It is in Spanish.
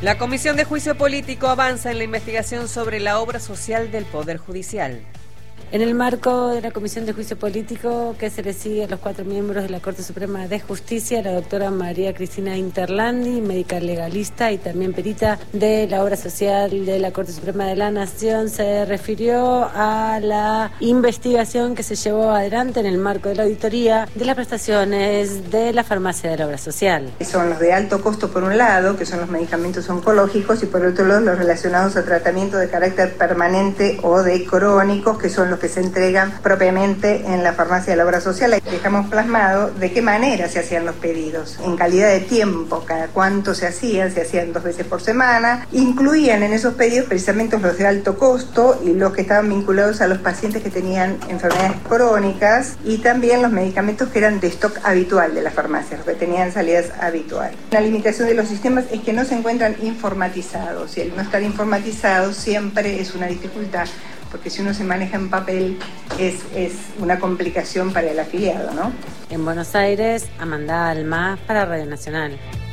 La Comisión de Juicio Político avanza en la investigación sobre la obra social del Poder Judicial. En el marco de la Comisión de Juicio Político que se le sigue a los 4 miembros de la Corte Suprema de Justicia, la doctora María Cristina Interlandi, médica legalista y también perita de la obra social de la Corte Suprema de la Nación, se refirió a la investigación que se llevó adelante en el marco de la auditoría de las prestaciones de la farmacia de la obra social. Son los de alto costo por un lado, que son los medicamentos oncológicos, y por otro lado los relacionados a tratamiento de carácter permanente o de crónicos, que son los que se entregan propiamente en la farmacia de la obra social. Dejamos plasmado de qué manera se hacían los pedidos, en calidad de tiempo, cada cuánto se hacían 2 veces por semana. Incluían en esos pedidos precisamente los de alto costo y los que estaban vinculados a los pacientes que tenían enfermedades crónicas, y también los medicamentos que eran de stock habitual de la farmacia, los que tenían salidas habituales. La limitación de los sistemas es que no se encuentran informatizados, y el no estar informatizados siempre es una dificultad, porque si uno se maneja en papel es una complicación para el afiliado, ¿no? En Buenos Aires, Amanda Alma para Radio Nacional.